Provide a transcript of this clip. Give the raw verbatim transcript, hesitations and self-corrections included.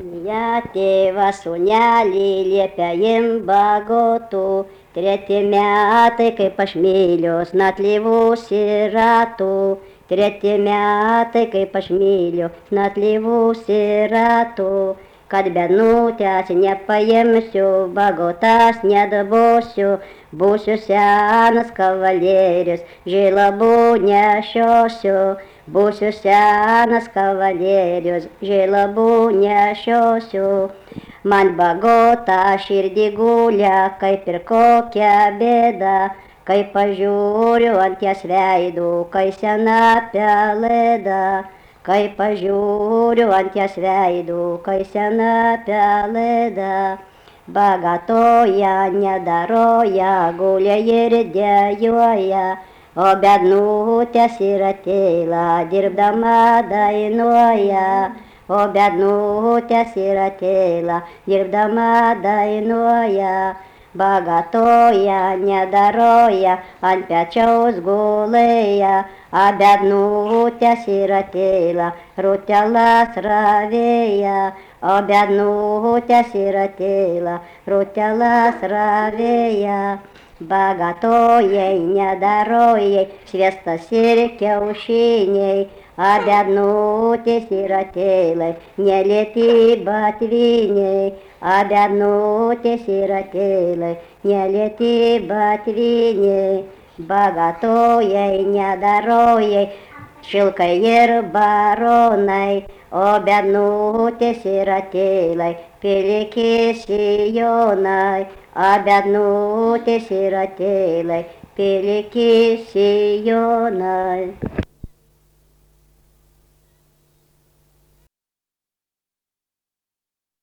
Я тėvą sūnelį liepia jim bagotų, treti metai, kaip aš myliu snatlivusi ratų. Treti metai, kaip aš myliu snatlivusi ratų. Kad benutės nepaimsiu, bagotas nedabosiu, būsiu senas kavalierius, žilabų nešiosiu. Būsiu senas kavalierius, žilabų nešiosiu. Man bagota širdį gulia, kaip ir kokia bėda, kai pažiūriu ant jas veidų, kai sena pelėda. Kai pažiūriu ant jas veidų, kai sena pelėda. Bagatoja nedaroja, gulia ir dejuoja, o bednutės ir ateila, dirbdama dainuoja. O bednutės ir ateila, dirbdama dainuoja. Bagatoja nedaroja, ant pečiaus gulėja, a bednutės ir ateila, rutelas ravėja. O bednutės ir ateila, rutelas ravėja. Bagatojai nedarojai, sviestas ir kiaušiniai, a bednutės ir ateilai, nelieti batviniai. A bednutės ir ateilai, nelieti batviniai. Bagatojai nedarojai, šilkai ir baronai, o bednutės ir ateilai, pilki sijonai. A bednutės ir ateilai, pilki sijonai.